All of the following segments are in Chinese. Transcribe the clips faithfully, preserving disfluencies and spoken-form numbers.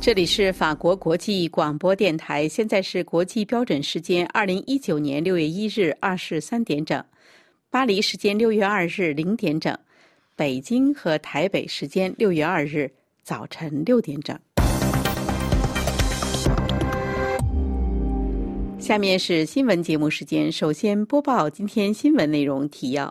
这里是法国国际广播电台，现在是国际标准时间二零一九年六月一日二十三点整，巴黎时间六月二日零点整，北京和台北时间六月二日早晨六点整。下面是新闻节目时间，首先播报今天新闻内容提要。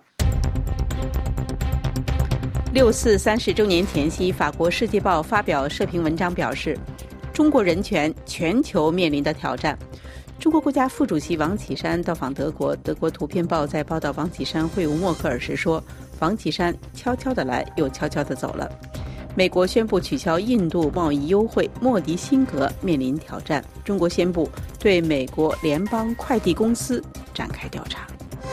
六四三十周年前夕，法国《世界报》发表社评文章表示，中国人权全球面临的挑战。中国国家副主席王岐山到访德国，德国《图片报》在报道王岐山会晤默克尔时说，王岐山悄悄地来，又悄悄地走了。美国宣布取消印度贸易优惠，莫迪辛格面临挑战。中国宣布对美国联邦快递公司展开调查。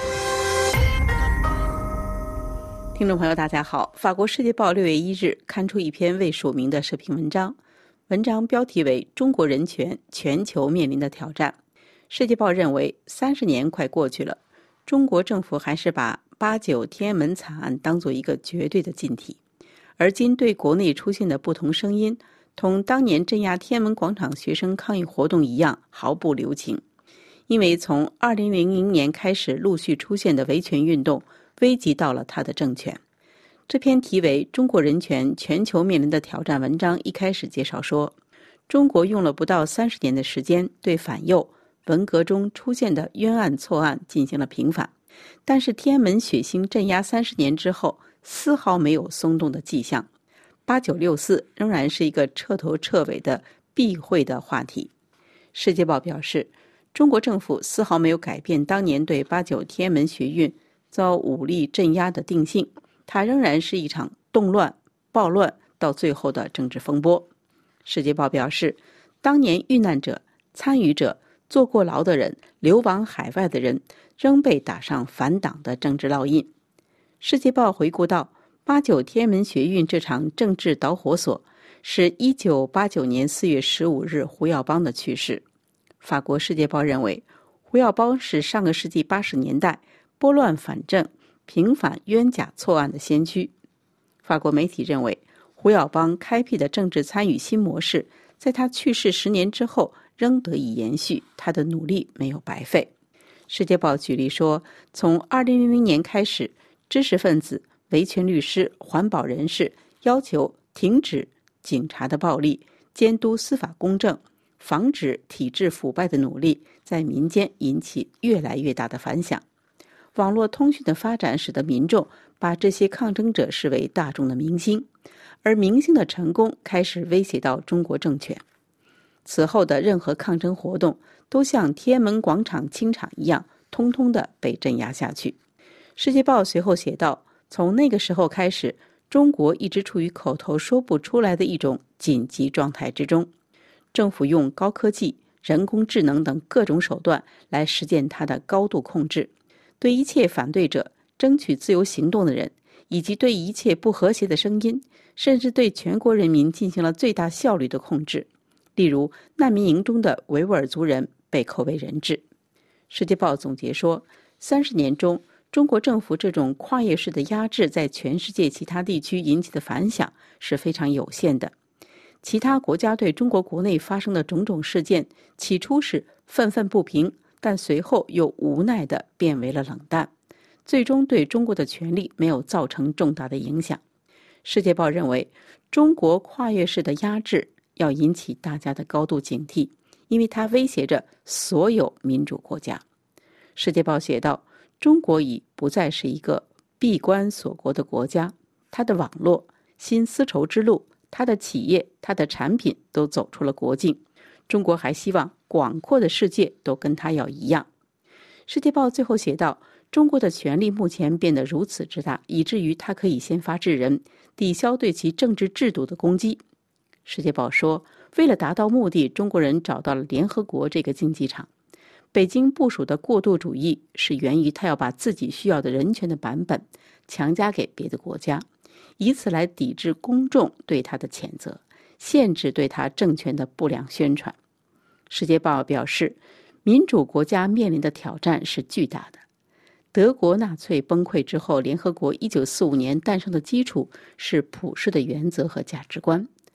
听众朋友大家好，法国《世界报》六月一日刊出一篇未署名的社评文章，文章标题为中国人权全球面临的挑战。世界报认为三十年快过去了，中国政府还是把八九天安门惨案当作一个绝对的禁题，而今对国内出现的不同声音同当年镇压天安门广场学生抗议活动一样毫不留情。因为从二零零零年开始陆续出现的维权运动危及到了他的政权。这篇题为《中国人权全球面临的挑战》文章一开始介绍说，中国用了不到三十年的时间对反右、文革中出现的冤案错案进行了平反，但是天安门血腥镇压三十年之后，丝毫没有松动的迹象。八九六四仍然是一个彻头彻尾的避讳的话题。世界报表示，中国政府丝毫没有改变当年对八九天安门学运遭武力镇压的定性，它仍然是一场动乱、暴乱到最后的政治风波。世界报表示，当年遇难者、参与者、坐过牢的人、流亡海外的人仍被打上反党的政治烙印。世界报回顾到，八九天安门学运这场政治导火索是一九八九年四月十五日胡耀邦的去世。法国《世界报》认为，胡耀邦是上个世纪八十年代拨乱反正、平反冤假错案的先驱。法国媒体认为，胡耀邦开辟的政治参与新模式，在他去世十年之后仍得以延续，他的努力没有白费。世界报举例说，从二零零零年开始，知识分子、维权律师、环保人士要求停止警察的暴力，监督司法公正，防止体制腐败的努力在民间引起越来越大的反响。网络通讯的发展使得民众把这些抗争者视为大众的明星，而明星的成功开始威胁到中国政权。此后的任何抗争活动都像天安门广场清场一样，通通的被镇压下去。世界报随后写道，从那个时候开始，中国一直处于口头说不出来的一种紧急状态之中。政府用高科技、人工智能等各种手段来实践它的高度控制，对一切反对者、争取自由行动的人，以及对一切不和谐的声音，甚至对全国人民进行了最大效率的控制。例如，难民营中的维吾尔族人被扣为人质。世界报总结说，三十年中，中国政府这种跨越式的压制在全世界其他地区引起的反响是非常有限的。其他国家对中国国内发生的种种事件，起初是愤愤不平，但随后又无奈地变为了冷淡，最终对中国的权利没有造成重大的影响。世界报认为，中国跨越式的压制要引起大家的高度警惕，因为它威胁着所有民主国家。世界报写道，中国已不再是一个闭关锁国的国家，它的网络、新丝绸之路、它的企业、它的产品都走出了国境。中国还希望广阔的世界都跟它要一样。世界报最后写道，中国的权力目前变得如此之大，以至于它可以先发制人，抵消对其政治制度的攻击。世界报说，为了达到目的，中国人找到了联合国这个竞技场。北京部署的过渡主义是源于他要把自己需要的人权的版本强加给别的国家，以此来抵制公众对他的谴责，限制对他政权的不良宣传。世界报表示，民主国家面临的挑战是巨大的。德国纳粹崩溃之后，联合国一九四五年诞生的基础是普世的原则和价值观。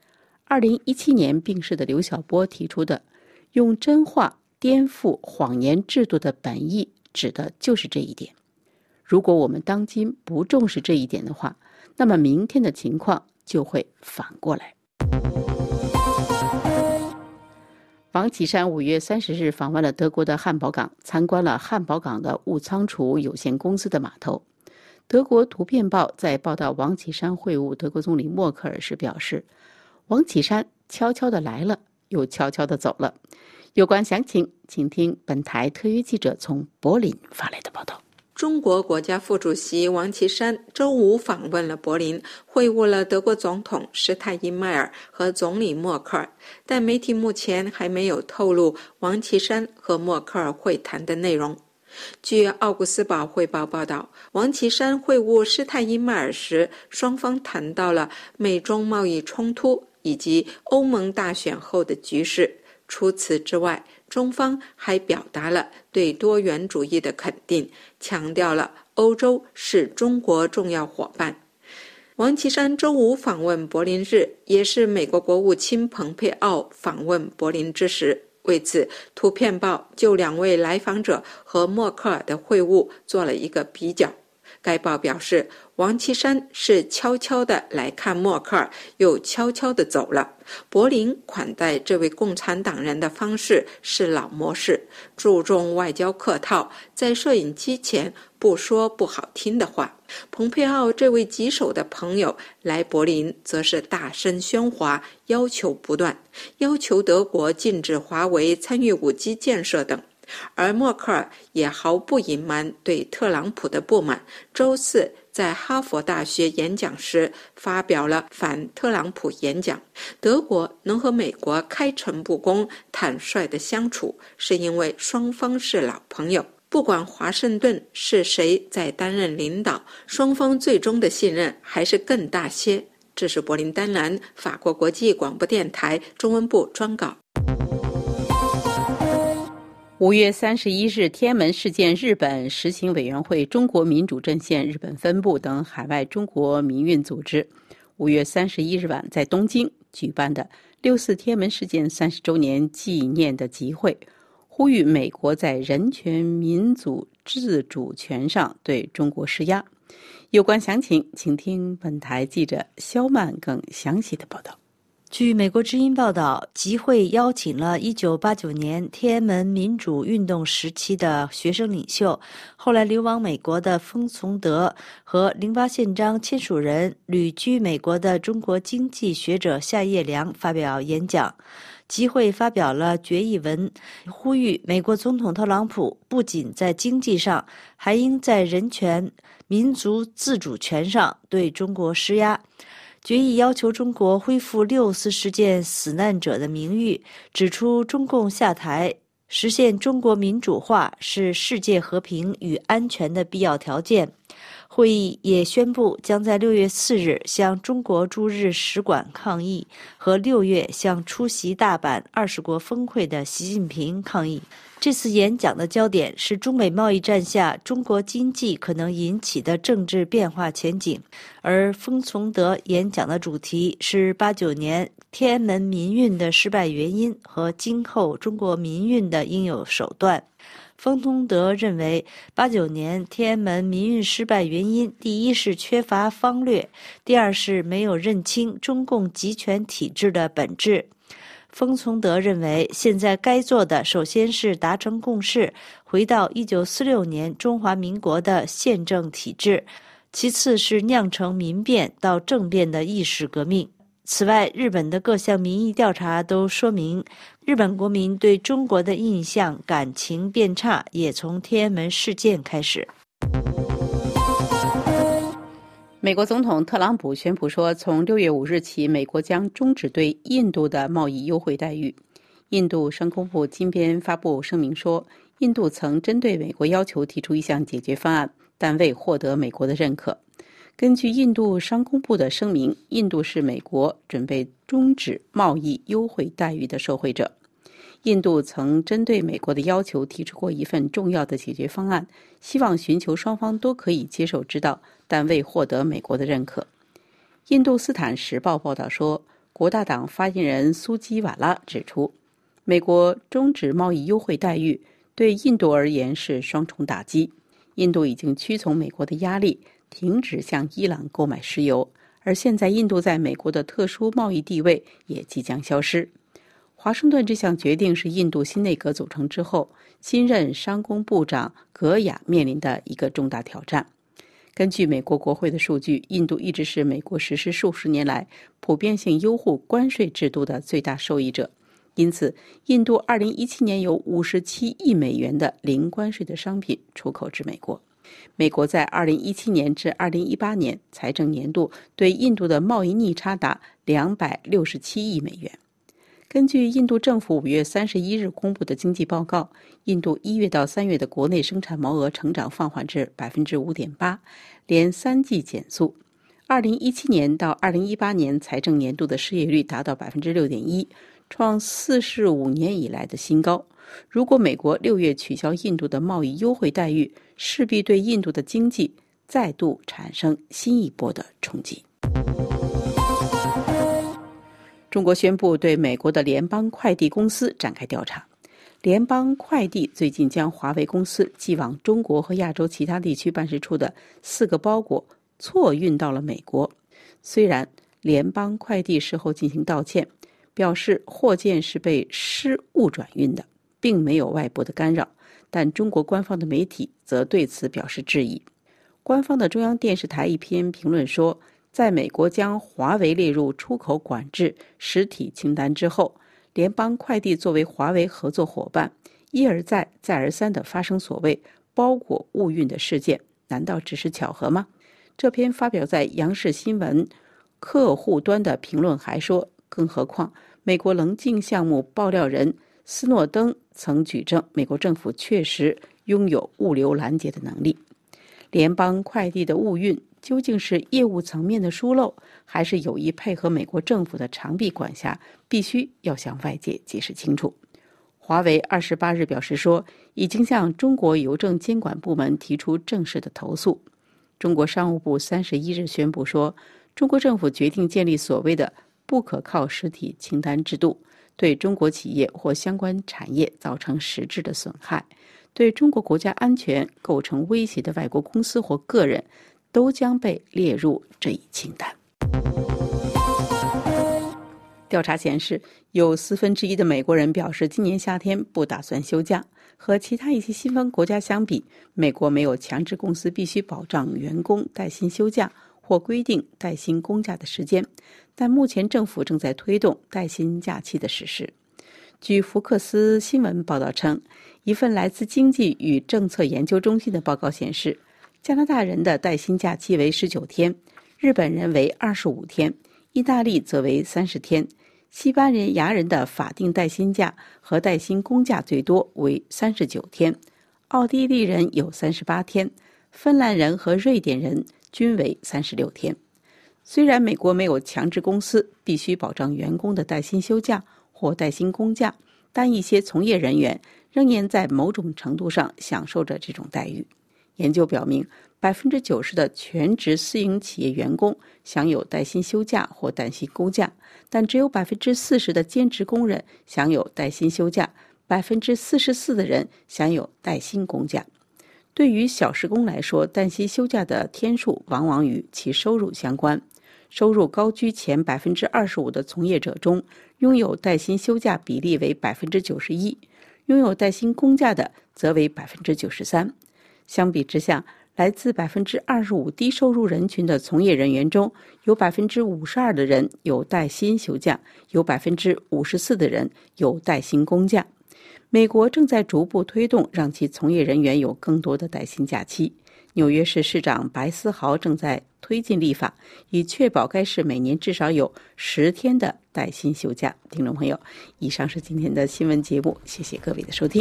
二零一七年病逝的刘晓波提出的用真话颠覆谎言制度的本意，指的就是这一点。如果我们当今不重视这一点的话，那么明天的情况就会反过来。王岐山五月三十日访问了德国的汉堡港，参观了汉堡港的物仓储有限公司的码头。德国图片报在报道王岐山会晤德国总理默克尔时表示，王岐山悄悄地来了，又悄悄地走了。有关详情，请听本台特约记者从柏林发来的报道。 中国国家副主席王岐山周五访问了柏林，会晤了德国总统施泰因迈尔和总理默克尔，但媒体目前还没有透露王岐山和默克尔会谈的内容。据奥古斯堡汇报报道，王岐山会晤施泰因迈尔时，双方谈到了美中贸易冲突以及欧盟大选后的局势。除此之外，中方还表达了对多元主义的肯定，强调了欧洲是中国重要伙伴。王岐山周五访问柏林日，也是美国国务卿蓬佩奥访问柏林之时。为此，图片报就两位来访者和默克尔的会晤做了一个比较。该报表示，王岐山是悄悄地来看默克尔，又悄悄地走了。柏林款待这位共产党人的方式是老模式，注重外交客套，在摄影机前不说不好听的话。蓬佩奥这位棘手的朋友来柏林则是大声喧哗，要求不断，要求德国禁止华为参与 五 G 建设等。而默克尔也毫不隐瞒对特朗普的不满，周四在哈佛大学演讲时发表了反特朗普演讲。德国能和美国开诚布公、坦率地相处，是因为双方是老朋友。不管华盛顿是谁在担任领导，双方最终的信任还是更大些。这是柏林丹兰法国国际广播电台中文部专稿。 五月三十一日，天安门事件日本实行委员会、中国民主阵线日本分部等海外中国民运组织五月三十一日晚在东京举办的六四天安门事件三十周年纪念的集会，呼吁美国在人权、民主、自主权上对中国施压。有关详情，请听本台记者肖曼更详细的报道。 据美国之音报道，集会邀请了一九八九年天安门民主运动时期的学生领袖，后来流亡美国的封从德和零八宪章签署人、旅居美国的中国经济学者夏业良发表演讲。集会发表了决议文，呼吁美国总统特朗普不仅在经济上，还应在人权、民族自主权上对中国施压。决议要求中国恢复六四事件死难者的名誉，指出中共下台，实现中国民主化是世界和平与安全的必要条件。会议也宣布将在六月四日向中国驻日使馆抗议，和六月向出席大阪二十国峰会的习近平抗议。这次演讲的焦点是中美贸易战下中国经济可能引起的政治变化前景，而封从德演讲的主题是八九年天安门民运的失败原因和今后中国民运的应有手段。封从德认为，八九年天安门民运失败原因，第一是缺乏方略，第二是没有认清中共集权体制的本质。封从德认为，现在该做的首先是达成共识，回到一九四六年中华民国的宪政体制，其次是酿成民变到政变的意识革命。此外，日本的各项民意调查都说明，日本国民对中国的印象感情变差，也从天安门事件开始。 美国总统特朗普宣布说，从六月五日起，美国将终止对印度的贸易优惠待遇。印度商工部今天发布声明说，印度曾针对美国要求提出一项解决方案，但未获得美国的认可。根据印度商工部的声明，印度是美国准备终止贸易优惠待遇的受惠者。印度曾针对美国的要求提出过一份重要的解决方案，希望寻求双方都可以接受之道，但未获得美国的认可。印度斯坦时报报道说， 国大党发言人苏基瓦拉指出，美国终止贸易优惠待遇对印度而言是双重打击。印度已经屈从美国的压力，停止向伊朗购买石油，而现在印度在美国的特殊贸易地位也即将消失。华盛顿这项决定是印度新内阁组成之后，新任商工部长格雅面临的一个重大挑战。根据美国国会的数据，印度一直是美国实施数十年来普遍性优惠关税制度的最大受益者。因此，印度二零一七年有五十七亿美元的零关税的商品出口至美国。美国在二零一七年至二零一八年财政年度对印度的贸易逆差达两百六十七亿美元。根据印度政府五月三十一日公布的经济报告，印度一月到三月的国内生产毛额成长放缓至 百分之五点八， 连三季减速。二零一七年到二零一八年财政年度的失业率达到 百分之六点一， 创四十五年以来的新高。如果美国六月取消印度的贸易优惠待遇，势必对印度的经济再度产生新一波的冲击。中国宣布对美国的联邦快递公司展开调查。联邦快递最近将华为公司寄往中国和亚洲其他地区办事处的四个包裹错运到了美国。虽然联邦快递事后进行道歉，表示货件是被失误转运的，并没有外部的干扰，但中国官方的媒体则对此表示质疑。官方的中央电视台一篇评论说，在美国将华为列入出口管制实体清单之后，联邦快递作为华为合作伙伴，一而再再而三地发生所谓包裹误运的事件，难道只是巧合吗？这篇发表在央视新闻客户端的评论还说，更何况美国棱镜项目爆料人斯诺登曾举证，美国政府确实拥有物流拦截的能力。联邦快递的误运究竟是业务层面的疏漏，还是有意配合美国政府的长臂管辖，必须要向外界解释清楚。华为二十八日表示说，已经向中国邮政监管部门提出正式的投诉。中国商务部三十一日宣布说，中国政府决定建立所谓的不可靠实体清单制度，对中国企业或相关产业造成实质的损害，对中国国家安全构成威胁的外国公司或个人都将被列入这一清单。调查显示，有四分之一的美国人表示今年夏天不打算休假。和其他一些西方国家相比，美国没有强制公司必须保障员工带薪休假或规定带薪公假的时间，但目前政府正在推动带薪假期的实施。据福克斯新闻报道称，一份来自经济与政策研究中心的报告显示，加拿大人的带薪假期为十九天，日本人为二十五天，意大利则为三十天，西班牙人的法定带薪假和带薪公假最多为三十九天，奥地利人有三十八天，芬兰人和瑞典人均为三十六天。虽然美国没有强制公司必须保障员工的带薪休假或带薪公假，但一些从业人员仍然在某种程度上享受着这种待遇。研究表明， 百分之九十 的全职私营企业员工享有带薪休假或带薪公假，但只有 百分之四十 的兼职工人享有带薪休假， 百分之四十四 的人享有带薪公假。对于小时工来说，带薪休假的天数往往与其收入相关。收入高居前 百分之二十五 的从业者中，拥有带薪休假比例为 百分之九十一， 拥有带薪公假的则为 百分之九十三。 相比之下，来自 百分之二十五 低收入人群的从业人员中，有 百分之五十二 的人有带薪休假，有 百分之五十四 的人有带薪公假。美国正在逐步推动让其从业人员有更多的带薪假期。纽约市市长白思豪正在推进立法，以确保该市每年至少有十天的带薪休假。听众朋友，以上是今天的新闻节目，谢谢各位的收听。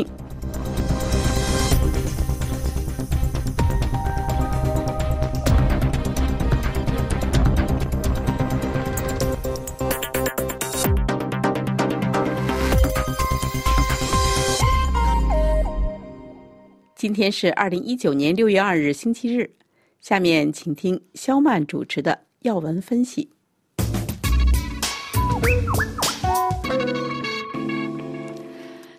今天是二零一九年六月二日星期日，下面请听肖曼主持的要闻分析。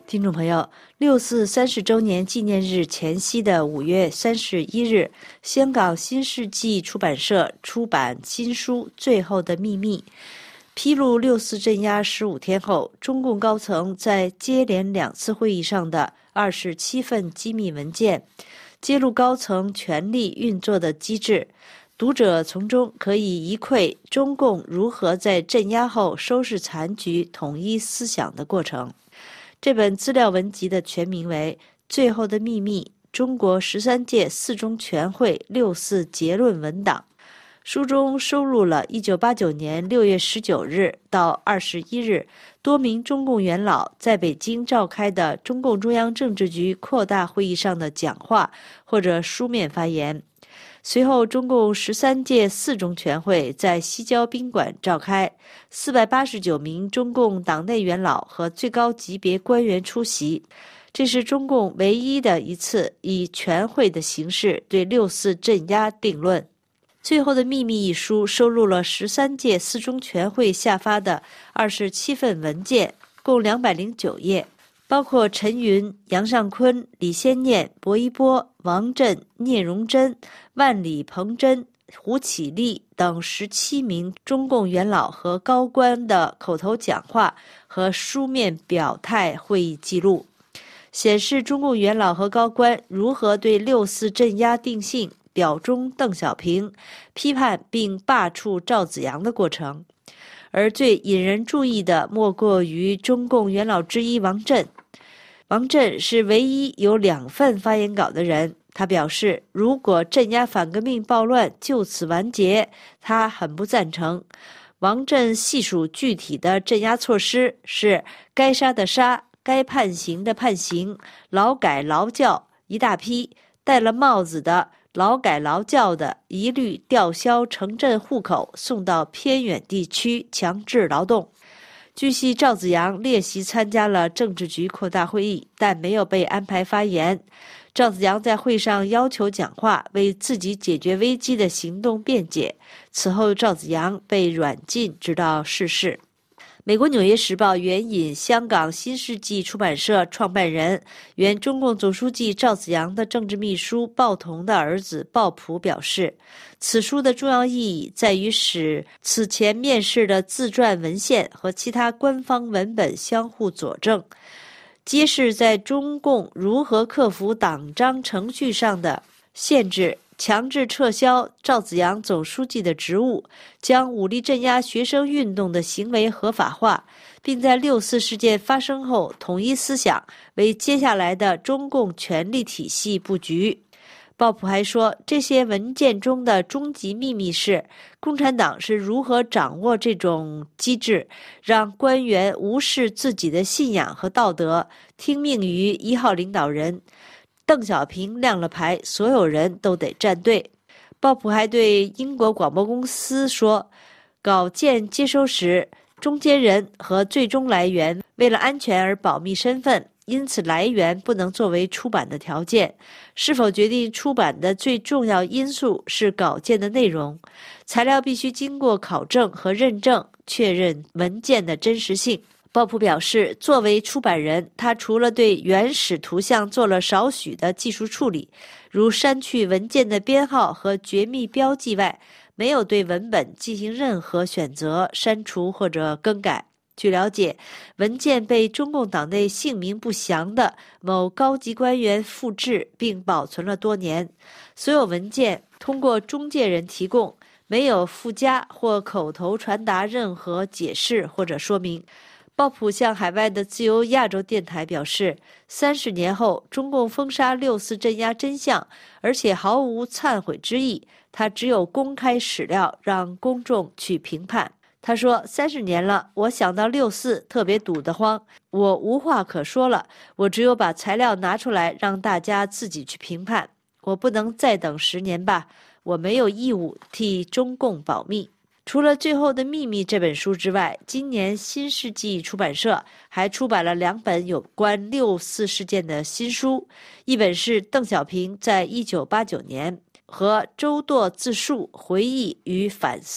听众朋友，六四三十周年纪念日前夕的五月三十一日，香港新世纪出版社出版新书《最后的秘密》，披露六四镇压十五天后，中共高层在接连两次会议上的二十七份机密文件，揭露高层权力运作的机制。读者从中可以一窥中共如何在镇压后收拾残局、统一思想的过程。这本资料文集的全名为《最后的秘密：中国十三届四中全会六四结论文档》。书中收录了一九八九年六月十九日到二十一日多名中共元老在北京召开的中共中央政治局扩大会议上的讲话或者书面发言。随后，中共十三届四中全会在西郊宾馆召开，四百八十九名中共党内元老和最高级别官员出席。这是中共唯一的一次以全会的形式对六四镇压定论。《最后的秘密》一书收录了十三届四中全会下发的二十七份文件，共两百零九页。包括陈云、杨尚昆、李先念、薄一波、王震、聂荣臻、万里鹏真、胡启立等十七名中共元老和高官的口头讲话和书面表态会议记录，显示中共元老和高官如何对六四镇压定性、表忠邓小平、批判并罢黜赵紫阳的过程。而最引人注意的莫过于中共元老之一王震。王震是唯一有两份发言稿的人，他表示，如果镇压反革命暴乱就此完结，他很不赞成。王震细数具体的镇压措施是该杀的杀，该判刑的判刑，劳改劳教一大批，戴了帽子的劳改劳教的一律吊销城镇户口，送到偏远地区强制劳动。据悉，赵紫阳列席参加了政治局扩大会议，但没有被安排发言。赵紫阳在会上要求讲话，为自己解决危机的行动辩解。此后，赵紫阳被软禁，直到逝世。美国《纽约时报》援引香港新世纪出版社创办人、原中共总书记赵紫阳的政治秘书鲍同的儿子鲍普表示，此书的重要意义在于使此前面世的自传文献和其他官方文本相互佐证，揭示在中共如何克服党章程序上的限制，强制撤销赵紫阳总书记的职务，将武力镇压学生运动的行为合法化，并在六四事件发生后统一思想，为接下来的中共权力体系布局。鲍普还说，这些文件中的终极秘密是共产党是如何掌握这种机制，让官员无视自己的信仰和道德，听命于一号领导人。邓小平亮了牌，所有人都得站队。鲍普还对英国广播公司说，稿件接收时，中间人和最终来源为了安全而保密身份，因此来源不能作为出版的条件。是否决定出版的最重要因素是稿件的内容，材料必须经过考证和认证，确认文件的真实性。鲍普表示，作为出版人，他除了对原始图像做了少许的技术处理，如删去文件的编号和绝密标记外，没有对文本进行任何选择、删除或者更改。据了解，文件被中共党内姓名不详的某高级官员复制并保存了多年。所有文件通过中介人提供，没有附加或口头传达任何解释或者说明。鲍普向海外的自由亚洲电台表示，三十年后，中共封杀六四镇压真相，而且毫无忏悔之意。他只有公开史料，让公众去评判。他说，三十年了，我想到六四特别堵得慌，我无话可说了，我只有把材料拿出来，让大家自己去评判。我不能再等十年吧，我没有义务替中共保密。除了《最后的秘密》这本书之外，今年新世纪出版社还出版了两本有关六四事件的新书，一本是邓小平在一九八九年和周舵自述回忆与反思，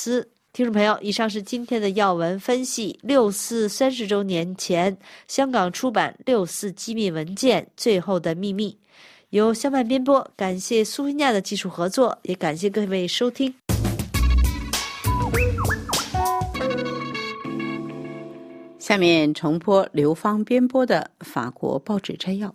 听众朋友，以上是今天的要闻分析。六四三十周年前，香港出版六四机密文件《最后的秘密》，由肖曼编播。感谢苏菲亚的技术合作，也感谢各位收听。 下面重播刘芳编播的法国报纸摘要。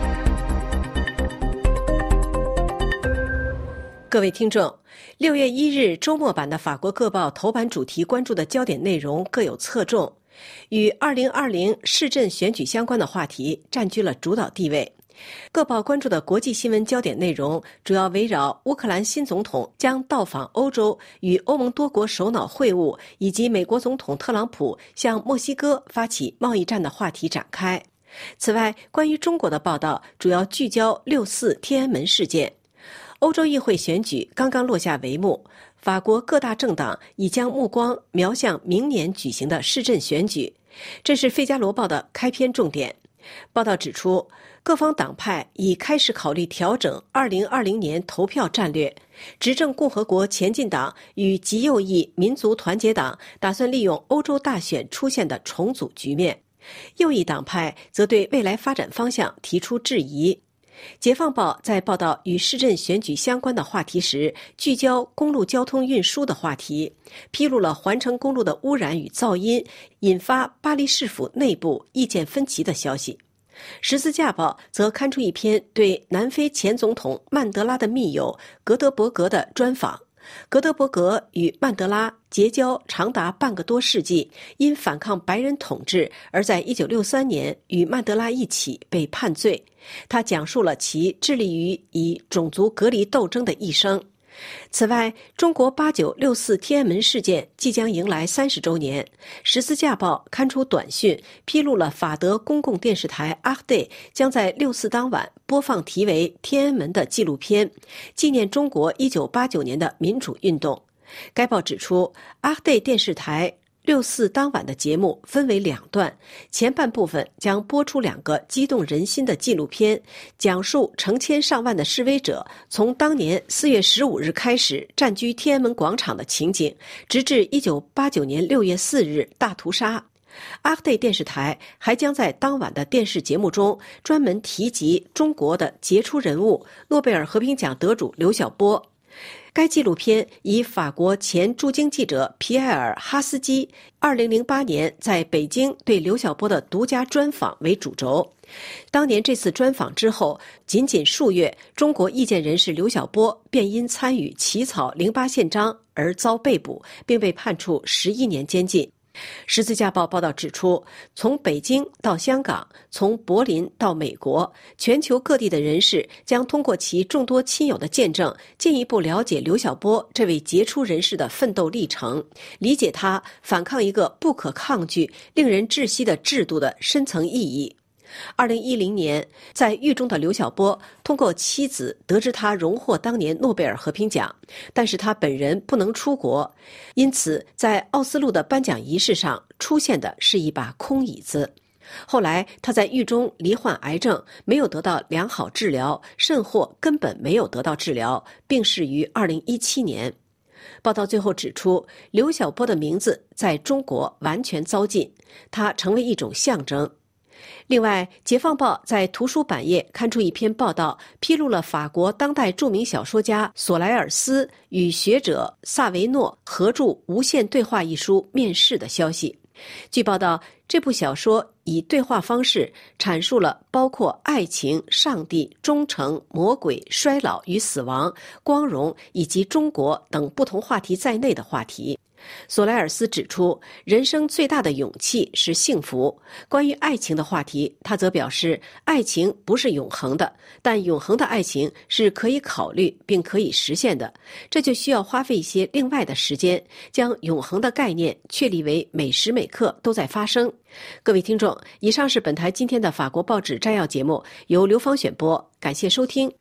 各位听众，六月一日周末版的法国各报头版主题关注的焦点内容各有侧重，与二零二零市镇选举相关的话题占据了主导地位。各报关注的国际新闻焦点内容主要围绕乌克兰新总统将到访欧洲，与欧盟多国首脑会晤，以及美国总统特朗普向墨西哥发起贸易战的话题展开。此外，关于中国的报道主要聚焦六四天安门事件。欧洲议会选举刚刚落下帷幕，法国各大政党已将目光瞄向明年举行的市镇选举，这是《费加罗报》的开篇重点。报道指出，各方党派已开始考虑调整二零二零年投票战略。执政共和国前进党与极右翼民族团结党打算利用欧洲大选出现的重组局面，右翼党派则对未来发展方向提出质疑。解放报在报道与市镇选举相关的话题时，聚焦公路交通运输的话题，披露了环城公路的污染与噪音引发巴黎市府内部意见分歧的消息。十字架报则刊出一篇对南非前总统曼德拉的密友格德伯格的专访。格德伯格与曼德拉结交长达半个多世纪，因反抗白人统治而在一九六三年与曼德拉一起被判罪。他讲述了其致力于以种族隔离斗争的一生。此外，中国八九六四天安门事件即将迎来三十周年。十字架报刊出短讯，披露了法德公共电视台阿德将在六四当晚播放题为《天安门》的纪录片，纪念中国一九八九年的民主运动。该报指出，阿德电视台六四当晚的节目分为两段，前半部分将播出两个激动人心的纪录片，讲述成千上万的示威者从当年四月十五日开始占据天安门广场的情景，直至一九八九年六月四日大屠杀。阿德电视台还将在当晚的电视节目中专门提及中国的杰出人物诺贝尔和平奖得主刘晓波。该纪录片以法国前驻京记者皮埃尔·哈斯基二零零八年在北京对刘晓波的独家专访为主轴。当年这次专访之后，仅仅数月，中国意见人士刘晓波便因参与起草零八宪章而遭被捕，并被判处十一年监禁。十字架报报道指出，从北京到香港，从柏林到美国，全球各地的人士将通过其众多亲友的见证，进一步了解刘晓波这位杰出人士的奋斗历程，理解他反抗一个不可抗拒、令人窒息的制度的深层意义。二零一零年，在狱中的刘晓波通过妻子得知他荣获当年诺贝尔和平奖，但是他本人不能出国，因此在奥斯陆的颁奖仪式上出现的是一把空椅子。后来他在狱中罹患癌症，没有得到良好治疗，甚或根本没有得到治疗，病逝于二零一七年。报道最后指出，刘晓波的名字在中国完全糟践，他成为一种象征。另外，解放报在图书版页刊出一篇报道，披露了法国当代著名小说家索莱尔斯与学者萨维诺合著《无限对话》一书面世的消息。据报道，这部小说以对话方式阐述了包括爱情、上帝、忠诚、魔鬼、衰老与死亡、光荣以及中国等不同话题在内的话题。索莱尔斯指出，人生最大的勇气是幸福。关于爱情的话题，他则表示，爱情不是永恒的，但永恒的爱情是可以考虑并可以实现的。这就需要花费一些另外的时间，将永恒的概念确立为每时每刻都在发生。各位听众，以上是本台今天的法国报纸摘要节目，由刘芳选播，感谢收听。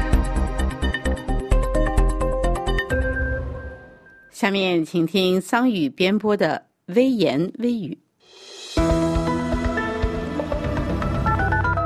下面请听桑宇编播的微言微语。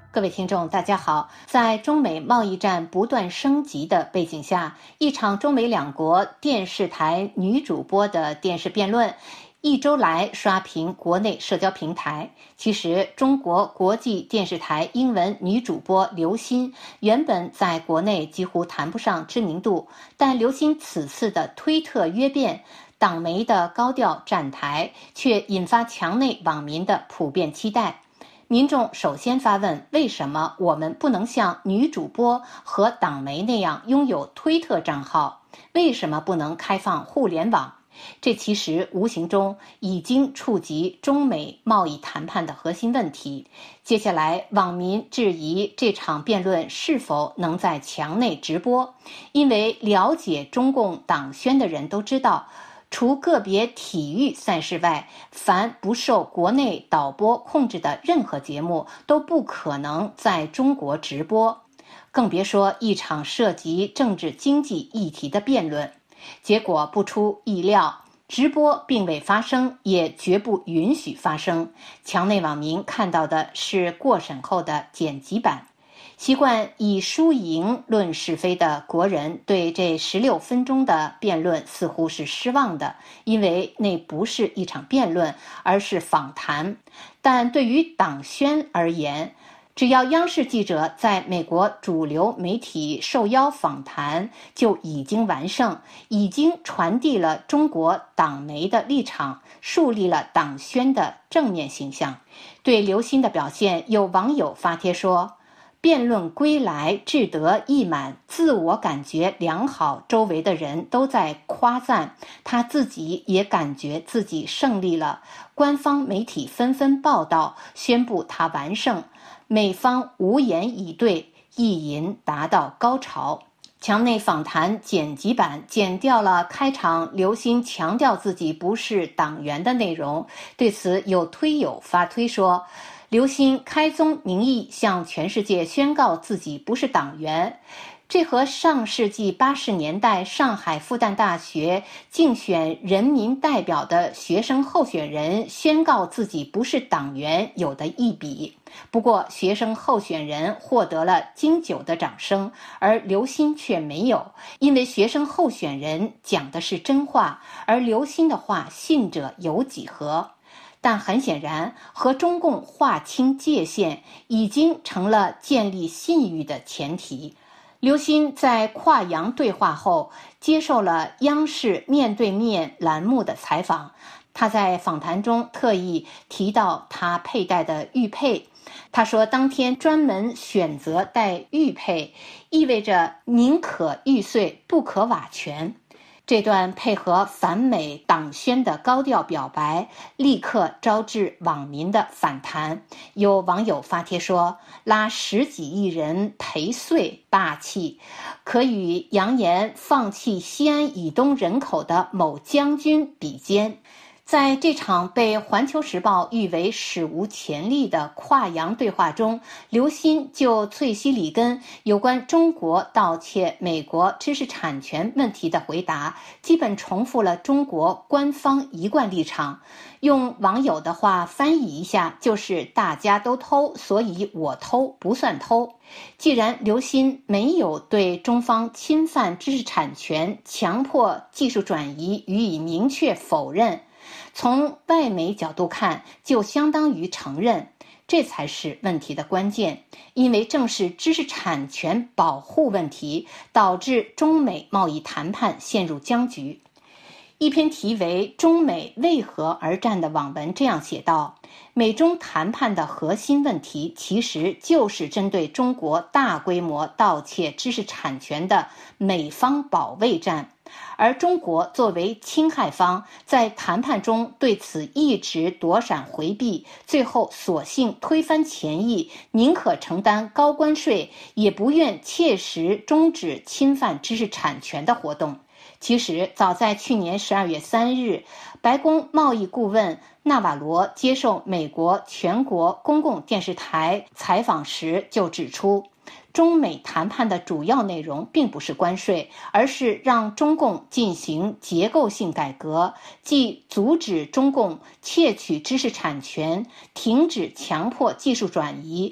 各位听众大家好，在中美贸易战不断升级的背景下，一场中美两国电视台女主播的电视辩论一周来刷屏国内社交平台。其实中国国际电视台英文女主播刘欣原本在国内几乎谈不上知名度，但刘欣此次的推特约辩，党媒的高调站台，却引发墙内网民的普遍期待。民众首先发问，为什么我们不能像女主播和党媒那样拥有推特账号？为什么不能开放互联网？这其实无形中已经触及中美贸易谈判的核心问题。接下来，网民质疑这场辩论是否能在墙内直播，因为了解中共党宣的人都知道，除个别体育赛事外，凡不受国内导播控制的任何节目都不可能在中国直播，更别说一场涉及政治经济议题的辩论。结果不出意料，直播并未发生，也绝不允许发生。墙内网民看到的是过审后的剪辑版。习惯以输赢论是非的国人对这十六分钟的辩论似乎是失望的，因为那不是一场辩论，而是访谈。但对于党宣而言，只要央视记者在美国主流媒体受邀访谈，就已经完胜，已经传递了中国党媒的立场，树立了党宣的正面形象。对刘欣的表现，有网友发帖说，辩论归来，志得意满，自我感觉良好，周围的人都在夸赞，他自己也感觉自己胜利了。官方媒体纷纷报道，宣布他完胜，美方无言以对，意淫达到高潮。墙内访谈剪辑版剪掉了开场刘欣强调自己不是党员的内容。对此，有推友发推说，刘欣开宗明义向全世界宣告自己不是党员，这和上世纪八十年代上海复旦大学竞选人民代表的学生候选人宣告自己不是党员有的一比。不过，学生候选人获得了经久的掌声，而刘欣却没有，因为学生候选人讲的是真话，而刘欣的话信者有几何。但很显然，和中共划清界限已经成了建立信誉的前提。刘欣在跨洋对话后接受了央视面对面栏目的采访，他在访谈中特意提到他佩戴的玉佩。他说，当天专门选择戴玉佩，意味着宁可玉碎不可瓦全。这段配合反美党宣的高调表白，立刻招致网民的反弹。有网友发帖说，拉十几亿人陪睡，霸气，可与扬言放弃西安以东人口的某将军比肩。在这场被《环球时报》誉为史无前例的跨洋对话中，刘欣就翠西里根有关中国盗窃美国知识产权问题的回答，基本重复了中国官方一贯立场。用网友的话翻译一下，就是大家都偷，所以我偷不算偷。既然刘欣没有对中方侵犯知识产权、强迫技术转移予以明确否认，从外媒角度看，就相当于承认，这才是问题的关键。因为正是知识产权保护问题，导致中美贸易谈判陷入僵局。一篇题为《中美为何而战》的网文这样写道，美中谈判的核心问题其实就是针对中国大规模盗窃知识产权的美方保卫战，而中国作为侵害方，在谈判中对此一直躲闪回避，最后索性推翻前意，宁可承担高关税，也不愿切实终止侵犯知识产权的活动。其实，早在去年十二月三日，白宫贸易顾问纳瓦罗接受美国全国公共电视台采访时就指出，中美谈判的主要内容并不是关税，而是让中共进行结构性改革，即阻止中共窃取知识产权，停止强迫技术转移，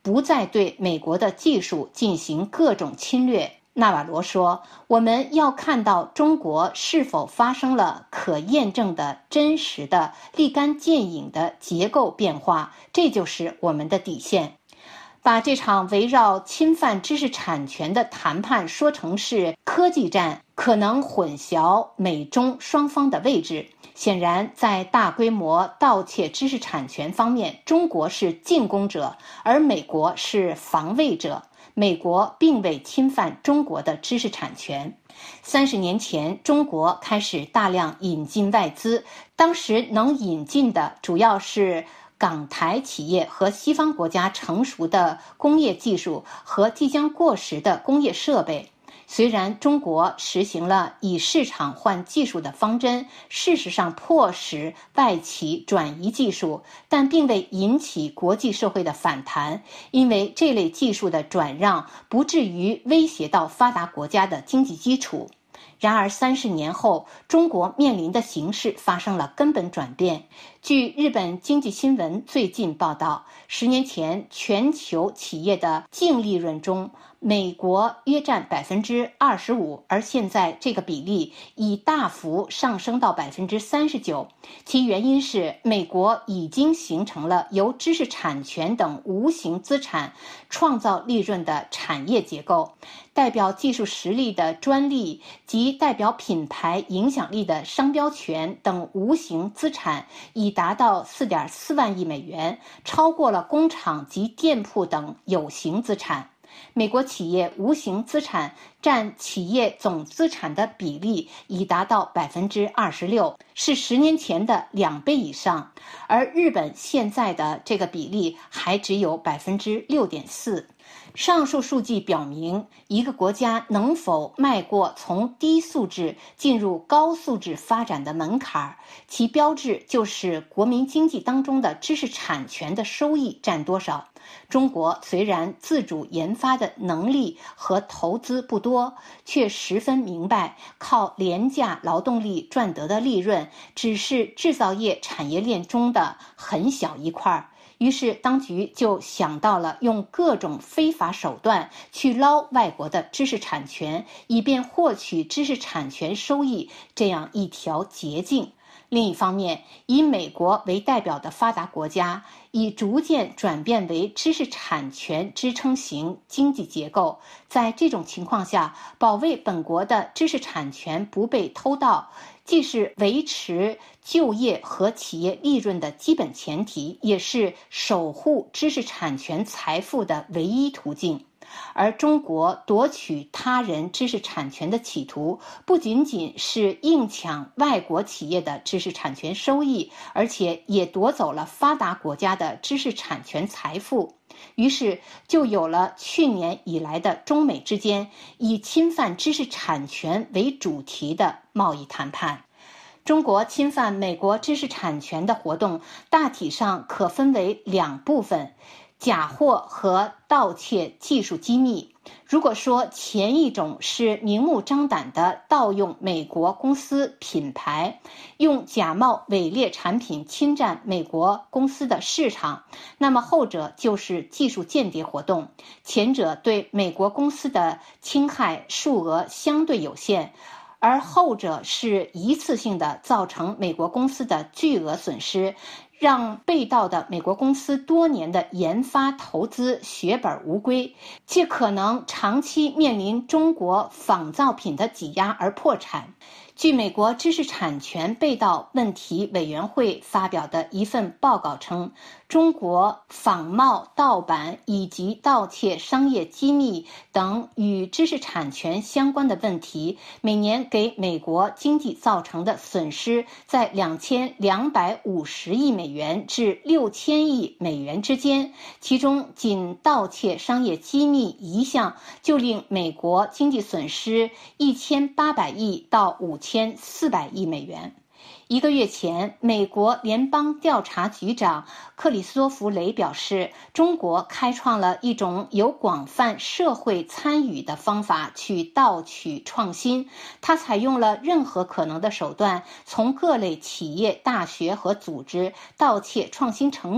不再对美国的技术进行各种侵略。纳瓦罗说，我们要看到中国是否发生了可验证的、真实的、立竿见影的结构变化，这就是我们的底线。把这场围绕侵犯知识产权的谈判说成是科技战，可能混淆美中双方的位置。显然，在大规模盗窃知识产权方面，中国是进攻者，而美国是防卫者。美国并未侵犯中国的知识产权。三十年前，中国开始大量引进外资，当时能引进的主要是港台企业和西方国家成熟的工业技术和即将过时的工业设备。虽然中国实行了以市场换技术的方针，事实上迫使外企转移技术，但并未引起国际社会的反弹，因为这类技术的转让不至于威胁到发达国家的经济基础。然而三十年后，中国面临的形势发生了根本转变。据日本经济新闻最近报道，十年前全球企业的净利润中，美国约占百分之二十五，而现在这个比例已大幅上升到百分之三十九。其原因是美国已经形成了由知识产权等无形资产创造利润的产业结构，代表技术实力的专利及代表品牌影响力的商标权等无形资产已达到 四点四万亿美元，超过了工厂及店铺等有形资产。美国企业无形资产占企业总资产的比例已达到 百分之二十六， 是十年前的两倍以上，而日本现在的这个比例还只有 百分之六点四。上述数据表明，一个国家能否迈过从低素质进入高素质发展的门槛，其标志就是国民经济当中的知识产权的收益占多少。中国虽然自主研发的能力和投资不多，却十分明白靠廉价劳动力赚得的利润只是制造业产业链中的很小一块。于是当局就想到了用各种非法手段去捞外国的知识产权，以便获取知识产权收益这样一条捷径。另一方面，以美国为代表的发达国家已逐渐转变为知识产权支撑型经济结构。在这种情况下，保卫本国的知识产权不被偷盗，既是维持就业和企业利润的基本前提，也是守护知识产权财富的唯一途径。而中国夺取他人知识产权的企图，不仅仅是硬抢外国企业的知识产权收益，而且也夺走了发达国家的知识产权财富。于是就有了去年以来的中美之间以侵犯知识产权为主题的贸易谈判。中国侵犯美国知识产权的活动大体上可分为两部分：假货和盗窃技术机密。如果说前一种是明目张胆地盗用美国公司品牌，用假冒伪劣产品侵占美国公司的市场，那么后者就是技术间谍活动。前者对美国公司的侵害数额相对有限，而后者是一次性的造成美国公司的巨额损失，让被盗的美国公司多年的研发投资血本无归，且可能长期面临中国仿造品的挤压而破产。据美国知识产权被盗问题委员会发表的一份报告称，中国仿冒、盗版以及盗窃商业机密等与知识产权相关的问题，每年给美国经济造成的损失在两千两百五十亿美元至六千亿美元之间，其中仅盗窃商业机密一项就令美国经济损失一千八百亿到五千四百亿美元。一个月前，美国联邦调查局长克里斯托弗雷表示，中国开创了一种有广泛社会参与的方法去盗取创新。他采用了任何可能的手段，从各类企业、大学和组织盗窃创新成果。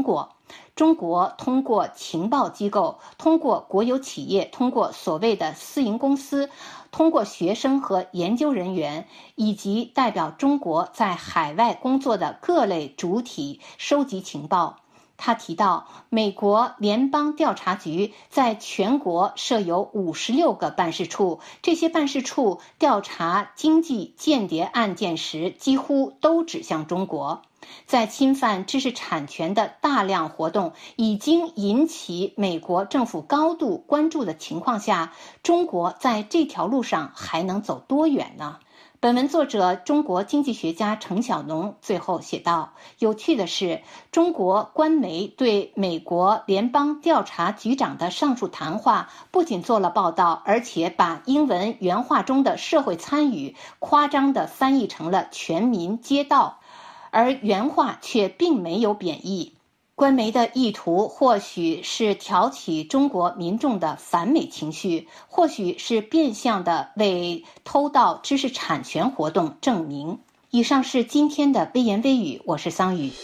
中国通过情报机构，通过国有企业，通过所谓的私营公司，通过学生和研究人员，以及代表中国在海外工作的各类主体收集情报。他提到，美国联邦调查局在全国设有五十六个办事处，这些办事处调查经济间谍案件时几乎都指向中国。在侵犯知识产权的大量活动已经引起美国政府高度关注的情况下，中国在这条路上还能走多远呢？本文作者中国经济学家程晓农最后写道，有趣的是，中国官媒对美国联邦调查局长的上述谈话不仅做了报道，而且把英文原话中的社会参与夸张地翻译成了全民皆道，而原话却并没有贬义。官媒的意图或许是挑起中国民众的反美情绪，或许是变相的为偷盗知识产权活动证明。以上是今天的微言微语，我是桑宇。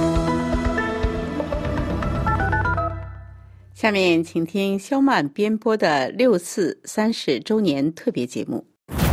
下面请听肖曼编播的六四三十周年特别节目。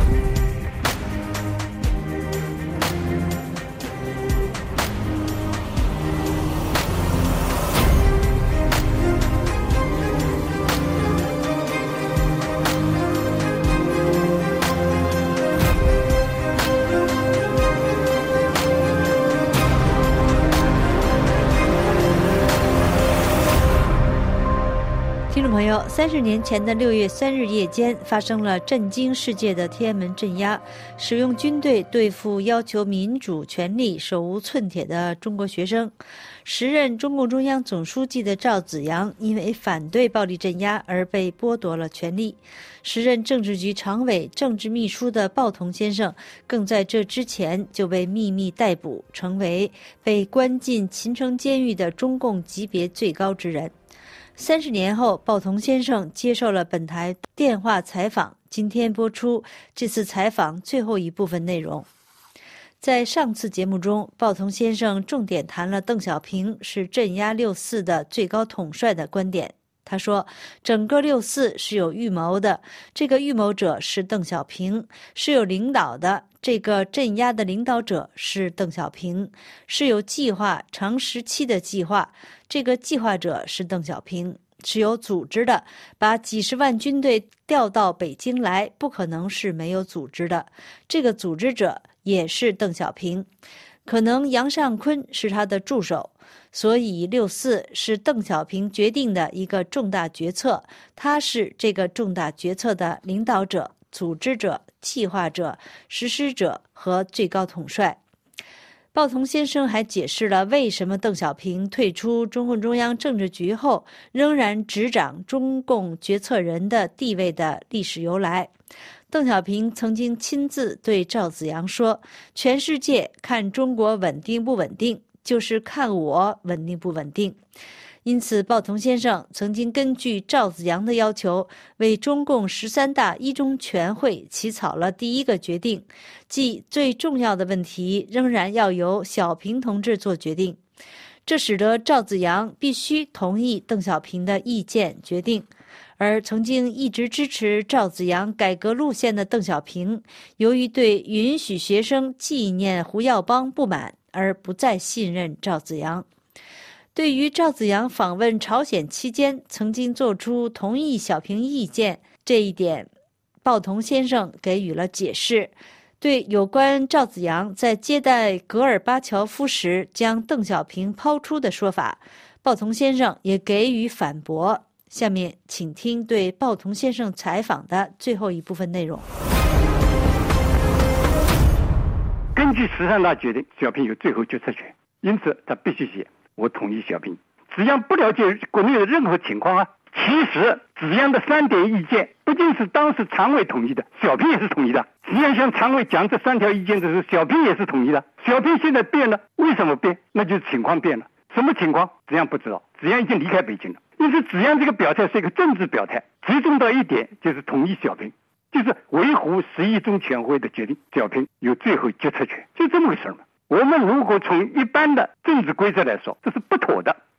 听众朋友，三十年前的六月三日夜间，发生了震惊世界的天安门镇压，使用军队对付要求民主权利手无寸铁的中国学生。时任中共中央总书记的赵紫阳因为反对暴力镇压而被剥夺了权利。时任政治局常委、政治秘书的鲍同先生，更在这之前就被秘密逮捕，成为被关进秦城监狱的中共级别最高职人。三十年后，鲍同先生接受了本台电话采访。今天播出这次采访最后一部分内容。在上次节目中，鲍同先生重点谈了邓小平是镇压六四的最高统帅的观点。他说，整个六四是有预谋的，这个预谋者是邓小平；是有领导的，这个镇压的领导者是邓小平；是有计划，长时期的计划，这个计划者是邓小平；是有组织的，把几十万军队调到北京来，不可能是没有组织的，这个组织者也是邓小平。可能杨尚昆是他的助手，所以六四是邓小平决定的一个重大决策，他是这个重大决策的领导者、组织者、计划者、实施者和最高统帅。鲍同先生还解释了为什么邓小平退出中共中央政治局后仍然执掌中共决策人的地位的历史由来。邓小平曾经亲自对赵紫阳说，全世界看中国稳定不稳定，就是看我稳定不稳定。因此，鲍同先生曾经根据赵紫阳的要求，为中共十三大一中全会起草了第一个决定，即最重要的问题仍然要由小平同志做决定。这使得赵紫阳必须同意邓小平的意见决定。而曾经一直支持赵紫阳改革路线的邓小平，由于对允许学生纪念胡耀邦不满，而不再信任赵紫阳。对于赵紫阳访问朝鲜期间曾经做出同意小平意见这一点，鲍同先生给予了解释。对有关赵紫阳在接待戈尔巴乔夫时将邓小平抛出的说法，鲍同先生也给予反驳。下面请听对鲍同先生采访的最后一部分内容。 根据十三大决定，小平有最后决策权，因此他必须写我同意小平。紫阳不了解国内的任何情况啊。其实紫阳的三点意见不仅是当时常委同意的，小平也是同意的。紫阳向常委讲这三条意见的时候，小平也是同意的。小平现在变了，为什么变？那就是情况变了。什么情况？紫阳不知道，紫阳已经离开北京了。因此紫阳这个表态是一个政治表态，集中到一点，就是同意小平，就是维护十一中全会的决定，小平有最后决策权，就这么回事嘛。我们如果从一般的政治规则来说，这是不妥的。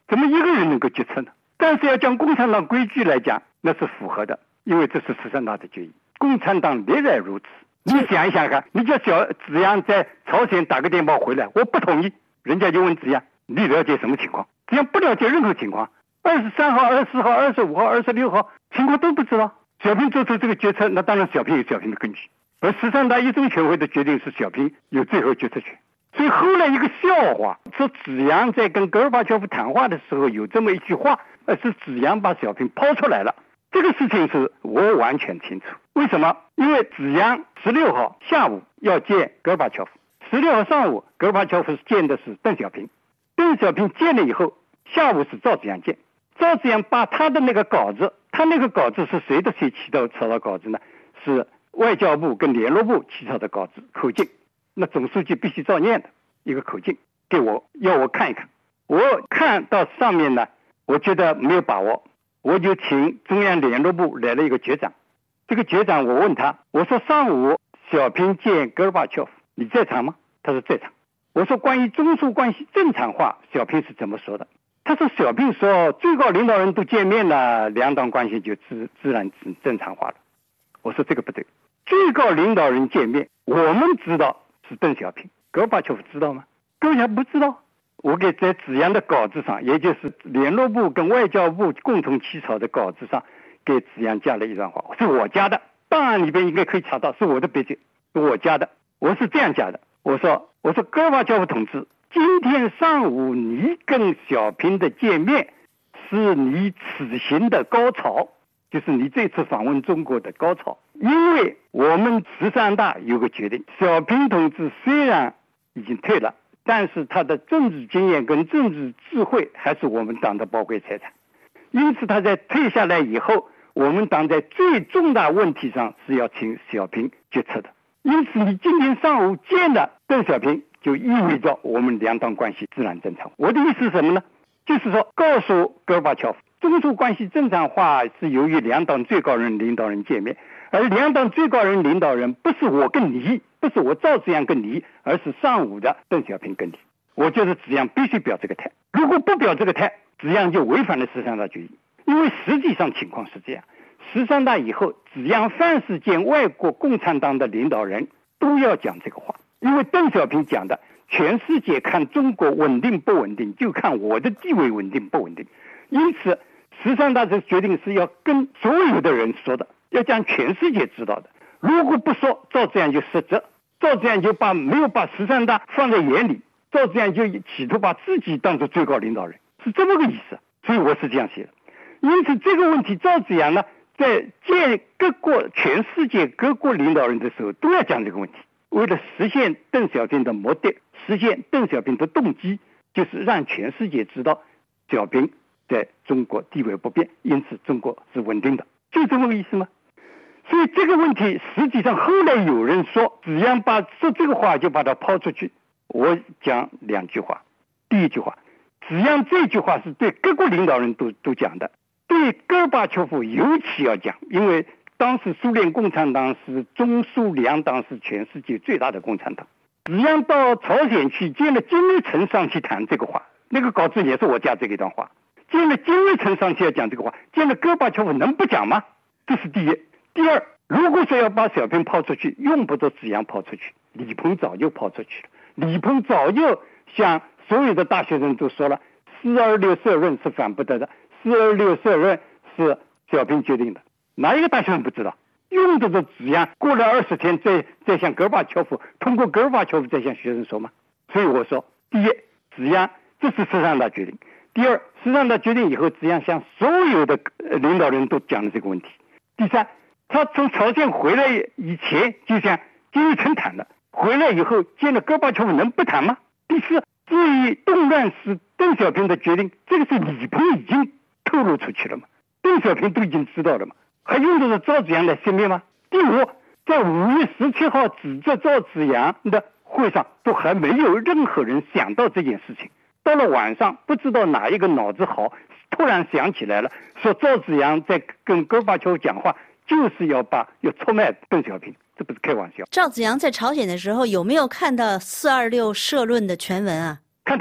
怎么一个人能够决策呢？但是要讲共产党规矩来讲，那是符合的，因为这是十三大的决议，共产党历来如此。你想一想看，你叫小子阳在朝鲜打个电报回来，我不同意，人家就问子阳，你了解什么情况？子阳不了解任何情况，二十三号、二十四号、二十五号、二十六号情况都不知道。小平做出这个决策，那当然小平有小平的根据，而十三大一中全会的决定是小平有最后决策权。所以后来一个笑话，说子阳在跟戈尔巴乔夫谈话的时候有这么一句话，而是子阳把小平抛出来了。这个事情是我完全清楚，为什么？因为子阳十六号下午要见戈尔巴乔夫，十六号上午戈尔巴乔夫见的是邓小平，邓小平见了以后，下午是赵紫阳见，赵紫阳把他的那个稿子，他那个稿子是谁的写起到抄的稿子呢？是外交部跟联络部起草的稿子口径，那总书记必须照念的一个口径，给我要我看一看，我看到上面呢，我觉得没有把握，我就请中央联络部来了一个局长，这个局长我问他，我说上午小平见戈尔巴乔夫，你在场吗？他说在场。我说关于中苏关系正常化，小平是怎么说的？他说小平说最高领导人都见面了，两党关系就自自然正常化了。我说这个不对，最高领导人见面，我们知道是邓小平，戈尔巴乔夫知道吗？戈尔巴乔夫不知道。我给在子阳的稿子上，也就是联络部跟外交部共同起草的稿子上，给子阳加了一段话，是我加的，档案里边应该可以查到，是我的笔记，是我加的。我是这样加的，我说我说戈尔巴乔夫同志，今天上午你跟小平的见面，是你此行的高潮，就是你这次访问中国的高潮。因为我们十三大有个决定，小平同志虽然已经退了，但是他的政治经验跟政治智慧还是我们党的宝贵财产，因此他在退下来以后，我们党在最重大问题上是要请小平决策的。因此你今天上午见了邓小平，就意味着我们两党关系自然正常。我的意思是什么呢？就是说告诉戈尔巴乔夫，中苏关系正常化是由于两党最高人领导人见面，而两党最高人领导人不是我跟你，不是我赵紫阳跟你，而是上午的邓小平跟你。我觉得紫阳必须表这个态，如果不表这个态，紫阳就违反了十三大决议。因为实际上情况是这样，十三大以后，紫阳凡是见外国共产党的领导人都要讲这个话，因为邓小平讲的，全世界看中国稳定不稳定，就看我的地位稳定不稳定。因此十三大这个决定是要跟所有的人说的，要讲全世界知道的。如果不说，赵紫阳就失责，赵紫阳就把没有把十三大放在眼里，赵紫阳就企图把自己当作最高领导人，是这么个意思。所以我是这样写的。因此这个问题，赵紫阳呢在见各国全世界各国领导人的时候都要讲这个问题，为了实现邓小平的目的，实现邓小平的动机，就是让全世界知道小平在中国地位不变，因此中国是稳定的，就这么个意思吗？所以这个问题实际上后来有人说紫阳把说这个话就把它抛出去，我讲两句话。第一句话，紫阳这句话是对各国领导人都都讲的，对戈尔巴乔夫尤其要讲，因为当时苏联共产党是中苏两党是全世界最大的共产党。紫阳到朝鲜去见了金日成上去谈这个话，那个稿子也是我加这个一段话。见了金日成上去要讲这个话，见了戈尔巴乔夫能不讲吗？这是第一。第二，如果说要把小平抛出去，用不着紫阳抛出去，李鹏早就抛出去了。李鹏早就向所有的大学生都说了，四二六社论是反不得的，四二六社论是小平决定的，哪一个大学生不知道？用得着紫阳过了二十天再再向戈尔巴乔夫，通过戈尔巴乔夫再向学生说吗？所以我说，第一，紫阳这是十三大决定；第二，十三大决定以后，紫阳向所有的领导人都讲了这个问题；第三，他从朝鲜回来以前就向金日成谈了，回来以后见了戈尔巴乔夫能不谈吗？第四，至于动乱是邓小平的决定，这个是李鹏已经透露出去了嘛，邓小平都已经知道了嘛，还用得着赵紫阳来申辩吗？第五，在五月十七号指责赵紫阳的会上，都还没有任何人想到这件事情。到了晚上，不知道哪一个脑子好，突然想起来了，说赵紫阳在跟戈尔巴乔夫讲话，就是要把要出卖邓小平，这不是开玩笑。 赵紫阳在朝鲜的时候有没有看到四二六社论的全文啊？ 看到，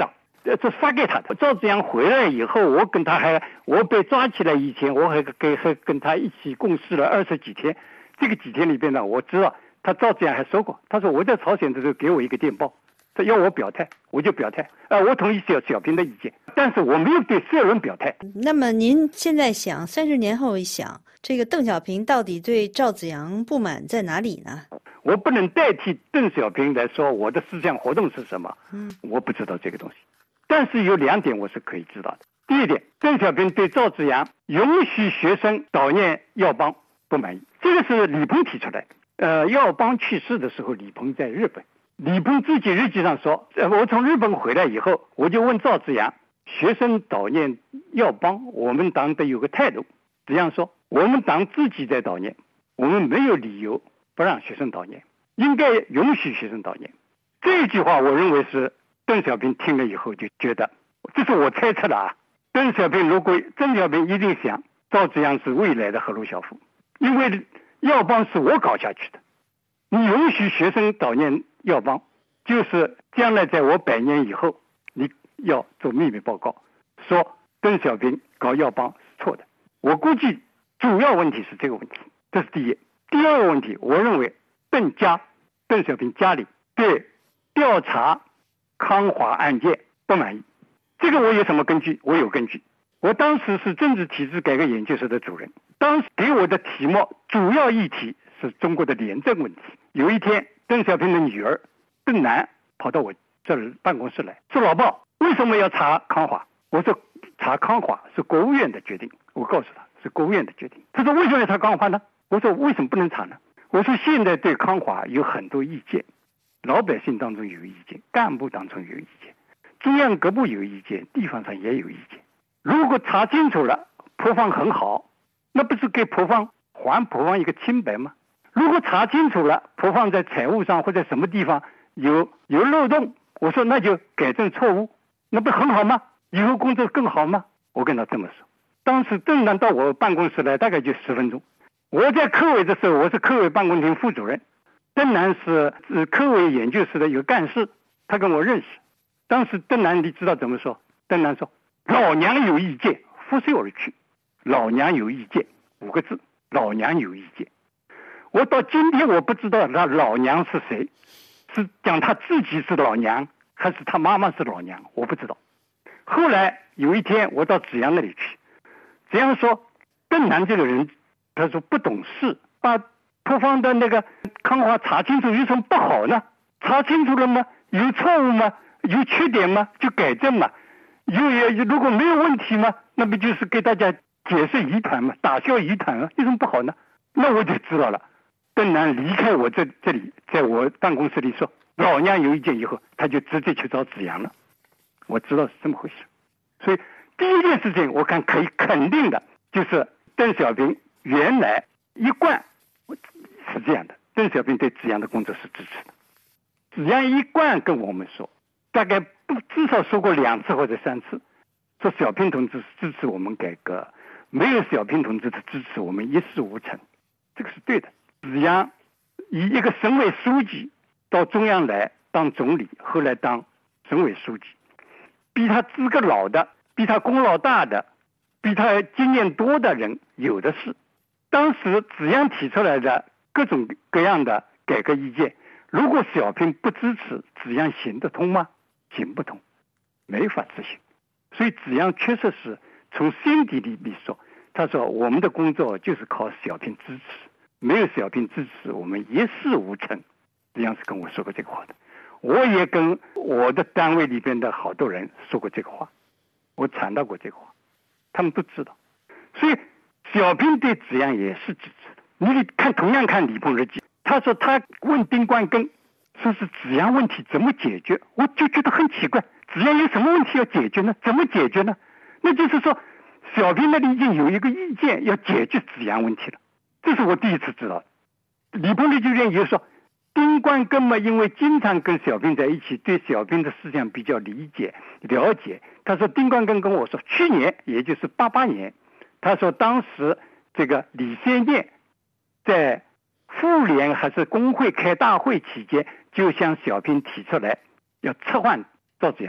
这发给他的。赵紫阳回来以后，我跟他还我被抓起来以前，我还跟还跟他一起共事了二十几天。这个几天里边呢，我知道他赵紫阳还说过，他说我在朝鲜的时候给我一个电报，他要我表态，我就表态。呃，我同意小小平的意见，但是我没有对所有人表态。 那么您现在想，三十年后一想，这个邓小平到底对赵紫阳不满在哪里呢？ 我不能代替邓小平来说我的思想活动是什么，嗯，我不知道这个东西。但是有两点我是可以知道的。第一点，邓小平对赵紫阳允许学生悼念耀邦不满意，这个是李鹏提出来的。呃，耀邦去世的时候，李鹏在日本。李鹏自己日记上说，呃，我从日本回来以后，我就问赵紫阳，学生悼念耀邦，我们党得有个态度。紫阳说，我们党自己在悼念，我们没有理由不让学生悼念，应该允许学生悼念。这句话我认为是邓小平听了以后就觉得，这是我猜测的啊。邓小平如果邓小平一定想赵紫阳是未来的赫鲁晓夫，因为耀邦是我搞下去的，你允许学生悼念耀邦，就是将来在我百年以后，你要做秘密报告，说邓小平搞耀邦是错的。我估计主要问题是这个问题，这是第一。第二个问题，我认为邓家邓小平家里对调查康华案件不满意，这个我有什么根据？我有根据。我当时是政治体制改革研究所的主任，当时给我的题目主要议题是中国的廉政问题。有一天，邓小平的女儿邓楠跑到我这儿办公室来说，老鲍，为什么要查康华？我说查康华是国务院的决定。我告诉他是国务院的决定。他说为什么要查康华呢？我说为什么不能查呢？我说现在对康华有很多意见，老百姓当中有意见，干部当中有意见，中央各部有意见，地方上也有意见。如果查清楚了，蒲方很好，那不是给蒲方还蒲方一个清白吗？如果查清楚了，蒲方在财务上或者什么地方有有漏洞，我说那就改正错误，那不很好吗？以后工作更好吗？我跟他这么说。当时邓楠到我办公室来，大概就十分钟。我在科委的时候，我是科委办公厅副主任，邓楠是是科委研究室的一个干事，他跟我认识。当时邓楠你知道怎么说？邓楠说，老娘有意见，拂袖而去。老娘有意见五个字，老娘有意见。我到今天我不知道他老娘是谁，是讲他自己是老娘，还是他妈妈是老娘，我不知道。后来有一天我到紫阳那里去，紫阳说邓楠这个人，他说不懂事，把蒲方的那个康华查清楚有什么不好呢？查清楚了吗？有错误吗？有缺点吗？就改正嘛。有也如果没有问题吗？那不就是给大家解释疑团嘛，打消疑团啊，有什么不好呢？那我就知道了。邓楠离开我这这里，在我办公室里说老娘有意见以后，他就直接去找紫阳了。我知道是这么回事。所以第一件事情我看可以肯定的就是邓小平原来一贯是这样的，邓小平对紫阳的工作是支持的。紫阳一贯跟我们说，大概不至少说过两次或者三次，说小平同志支持我们改革，没有小平同志的支持我们一事无成，这个是对的。紫阳以一个省委书记到中央来当总理，后来当省委书记，比他资格老的，比他功劳大的，比他经验多的人有的是。当时紫阳提出来的各种各样的改革意见，如果小平不支持，紫阳行得通吗？行不通，没法执行。所以紫阳确实是从心底里里说，他说我们的工作就是靠小平支持，没有小平支持我们一事无成。紫阳是跟我说过这个话的，我也跟我的单位里边的好多人说过这个话，我传达过这个话，他们都知道。所以小平对紫阳也是支持的。你看同样看李鹏日记，他说他问丁冠根，说是紫阳问题怎么解决，我就觉得很奇怪，紫阳有什么问题要解决呢？怎么解决呢？那就是说小平那里已经有一个意见要解决紫阳问题了，这是我第一次知道。李鹏日记里也说，丁冠根嘛，因为经常跟小平在一起，对小平的思想比较理解了解。他说丁冠根跟我说，去年也就是八八年，他说当时这个李先念在妇联还是工会开大会期间，就向小平提出来要撤换赵紫阳。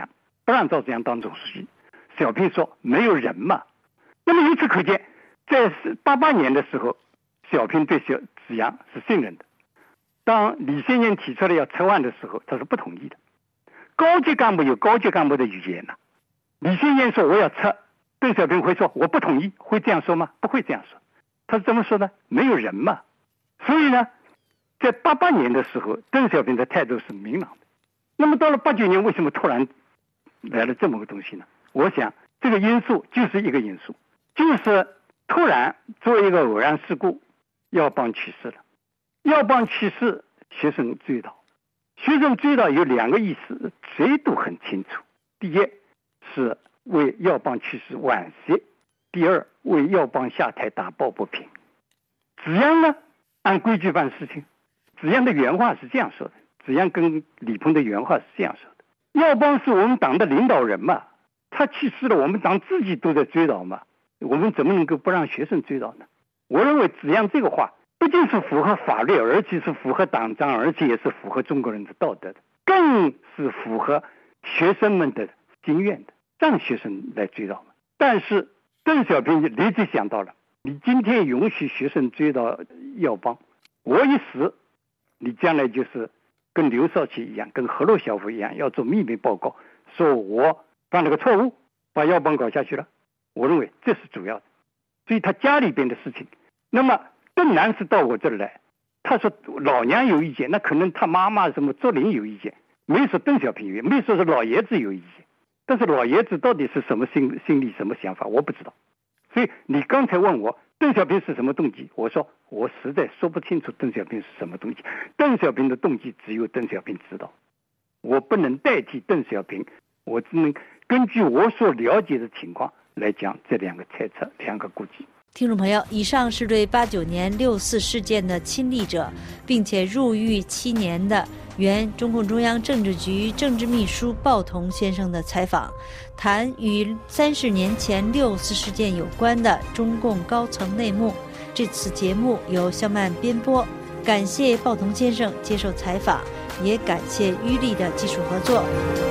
不让赵紫阳当总书记。小平说没有人嘛。那么由此可见，在八八年的时候，小平对小紫阳是信任的。当李先念提出来要撤换的时候，他是不同意的。高级干部有高级干部的语言呐、啊。李先念说我要撤，邓小平会说我不同意，会这样说吗？不会这样说。他是怎么说呢？没有人嘛。所以呢，在八八年的时候，邓小平的态度是明朗的。那么到了八九年，为什么突然来了这么个东西呢？我想这个因素就是一个因素，就是突然作为一个偶然事故，耀邦去世了。耀邦去世，学生追悼。学生追悼有两个意思，谁都很清楚。第一是为耀邦去世惋惜，第二为耀邦下台打抱不平。紫阳呢，按规矩办事情。紫阳的原话是这样说的，紫阳跟李鹏的原话是这样说的：耀邦是我们党的领导人嘛，他去世了，我们党自己都在追悼嘛，我们怎么能够不让学生追悼呢？我认为紫阳这个话不仅是符合法律，而且是符合党章，而且也是符合中国人的道德的，更是符合学生们的心愿的，让学生来追悼嘛。但是邓小平立即想到了，你今天允许学生追悼耀邦，我一死，你将来就是跟刘少奇一样，跟赫鲁晓夫一样，要做秘密报告，说我犯了个错误，把耀邦搞下去了。我认为这是主要的。所以他家里边的事情，那么邓南是到我这儿来，他说老娘有意见，那可能他妈妈什么卓琳有意见，没说邓小平有意见，没说是老爷子有意见。但是老爷子到底是什么心心里什么想法，我不知道。所以你刚才问我邓小平是什么动机，我说我实在说不清楚邓小平是什么动机。邓小平的动机只有邓小平知道，我不能代替邓小平，我只能根据我所了解的情况来讲这两个猜测，两个估计。 听众朋友，以上是对八九年六四事件的亲历者，并且入狱七年的原中共中央政治局政治秘书鲍同先生的采访，谈与三十年前六四事件有关的中共高层内幕。这次节目由肖曼编播，感谢鲍同先生接受采访，也感谢于力的技术合作。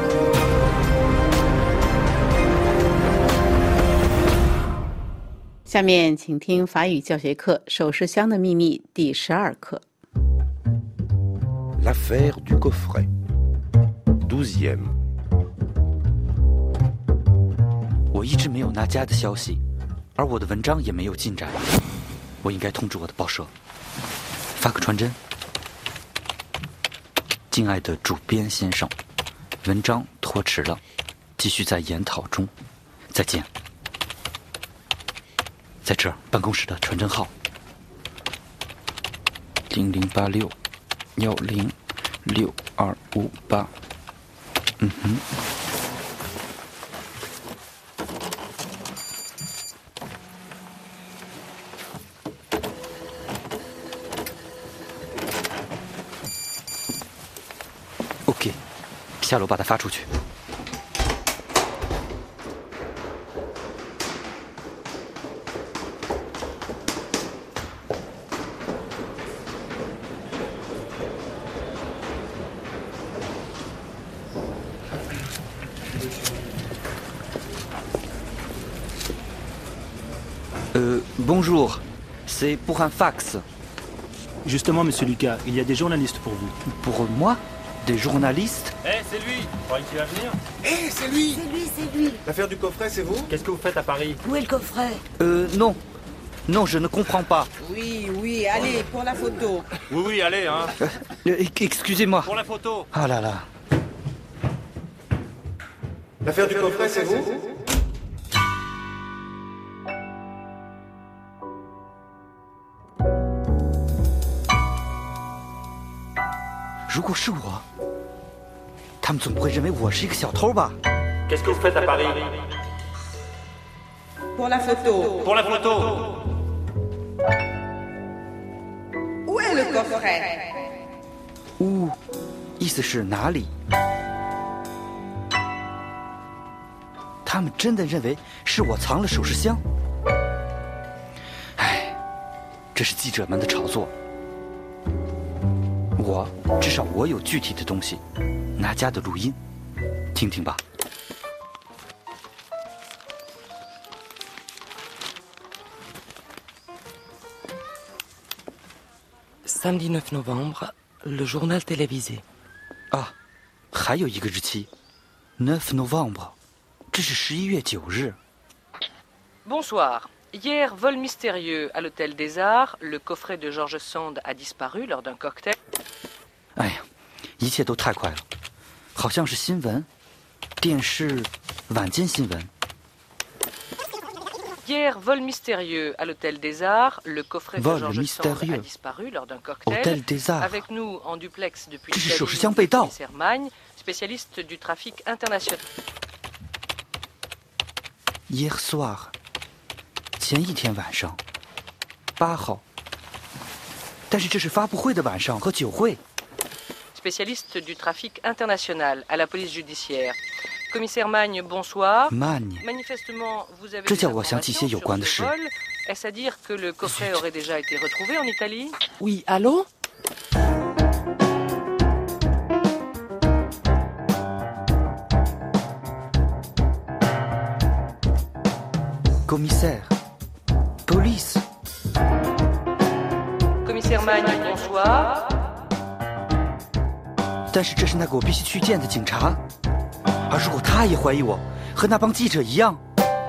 下面请听法语教学课《首饰箱的秘密》第十二课。 L'affaire du coffret. douzième. 我一直没有拿家的消息，而我的文章也没有进展。我应该通知我的报社，发个传真。敬爱的主编先生，文章拖迟了，继续在研讨中，再见。在这儿，办公室的传真号零零八六幺零六二五八。嗯哼。OK， 下楼把它发出去。Euh, bonjour, c'est pour un fax. Justement, monsieur Lucas, il y a des journalistes pour vous. Pour moi? Des journalistes? Eh, hey, c'est lui! Croyez qu'il va venir? Eh, hey, c'est lui! C'est lui, c'est lui! L'affaire du coffret, c'est vous? Qu'est-ce que vous faites à Paris? Où est le coffret? Euh, non. Non, je ne comprends pas. Oui, oui, allez, pour la photo. Oui, oui, allez, hein. Euh, excusez-moi. Pour la photo. Ah là là. L'affaire du coffret, c'est vous? 如果是我，他们总不会认为我是一个小偷吧 Qu'est-ce que vous faites à Paris? Pour la photo. Pour la photo. Où est le coffret? Où 意思是哪里？他们真的认为是我藏了首饰箱？唉，这是记者们的炒作。我至少我有具体的东西，拿家的录音，听听吧。 Samedi neuf novembre, le journal télévisé. 啊，还有一个日期 neuf novembre， 这是十一月九日。 Bonsoir. Hier, vol mystérieux à l'hôtel des Arts. Le coffret de George Sand a disparu lors d'un cocktail. 哎呀，一切都太快了，好像是新闻，电视晚间新闻。 Hier, vol mystérieux à l'hôtel des Arts. Le coffret de George Sand a disparu lors d'un cocktail. Avec nous en duplex depuis le commissaire Magne, spécialiste du trafic international. Hier soir， 前一天晚上，八号。但是这是发布会的晚上和酒会。 Spécialiste du trafic international à la police judiciaire. Commissaire Magne, bonsoir. Magne. Manifestement, vous avez 这 des 叫我想起 informations 些有 sur 关的 ce 事。 vol. Est-ce à dire que le coffret aurait déjà été retrouvé en Italie? Oui, allô? Commissaire. Police. Commissaire Magne, bonsoir. 但是这是那个我必须去见的警察，而如果他也怀疑我，和那帮记者一样。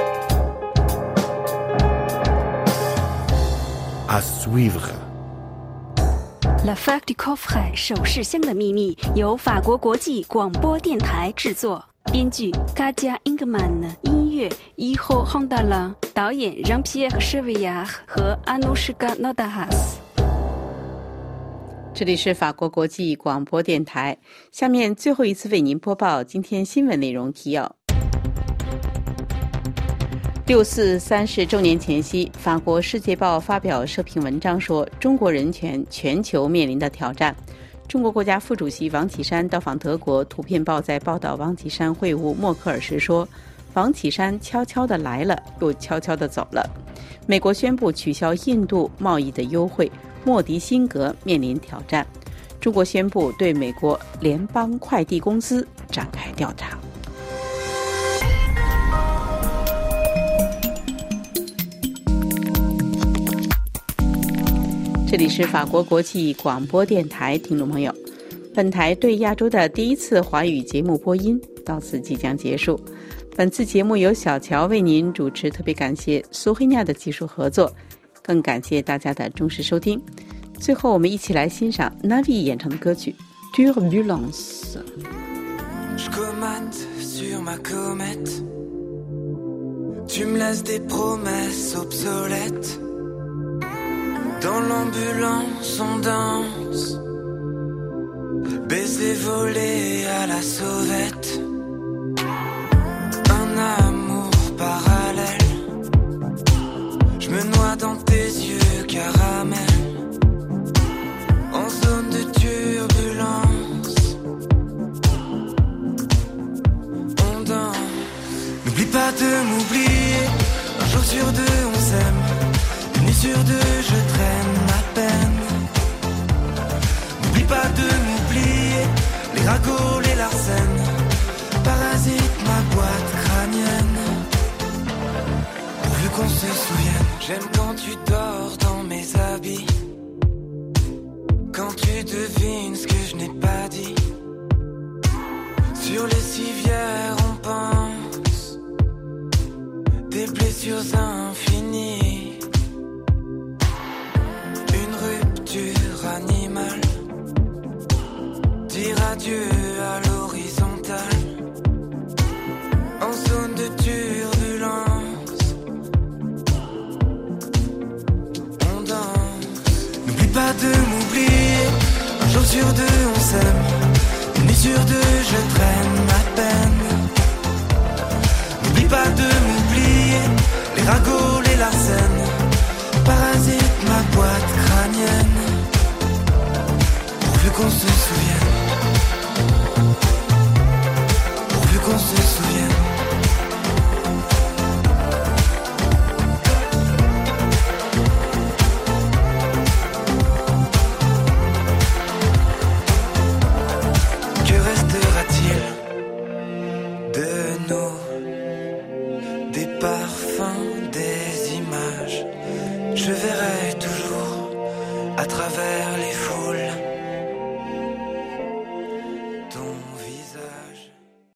À suivre. L'affaire du coffret 首饰箱的秘密由法国国际广播电台制作，编剧 Katia Ingman， 音乐 Iho Hondala， 导演 Jean-Pierre Chevillard 和 Anushka Nodahas。 这里是法国国际广播电台，下面最后一次为您播报今天新闻内容提要。六四三十周年前夕，法国《世界报》发表社评文章说，中国人权全球面临的挑战。中国国家副主席王岐山到访德国，《图片报》在报道王岐山会晤默克尔时说，王岐山悄悄地来了，又悄悄地走了。美国宣布取消印度贸易的优惠。 莫迪辛格面临挑战，中国宣布对美国联邦快递公司展开调查。这里是法国国际广播电台，听众朋友，本台对亚洲的第一次华语节目播音到此即将结束。本次节目由小乔为您主持，特别感谢苏黑亚的技术合作。 更感谢大家的忠实收听。最后，我们一起来欣赏 Navi 演唱的歌曲《Turbulence》。 Je comate sur ma comète. Tu me laisses des promesses obsolètes. Dans l'ambulance, on danse. Baiser volé à la sauvette. Un amour parallèle. Je me noie dans tes yeux caramel. En zone de turbulence. On danse. N'oublie pas de m'oublier. Un jour sur deux on s'aime. Une nuit sur deux je traîne ma peine. N'oublie pas de m'oublier. Les ragots, les larcènes. Parasite ma boîte crânienne. Pourvu qu'on se souvienne. J'aime quand tu dors dans mes habits. Quand tu devines ce que je n'ai pas dit. Sur les civières on pense. Des blessures infinies. Une rupture animale. Dire adieu à l'horizontale. En zone de turbulence. On danse. N'oublie pas de m'oublier. Un jour sur deux on s'aime. Une nuit sur deux je traîne ma peine. N'oublie pas de m'oublier. Les ragots, les larcènes. Parasite ma boîte crânienne. Pourvu qu'on se souvienne. Pourvu qu'on se souvienne. Que restera-t-il de nous? Des parfums, des images. Je verrai toujours à travers les visage.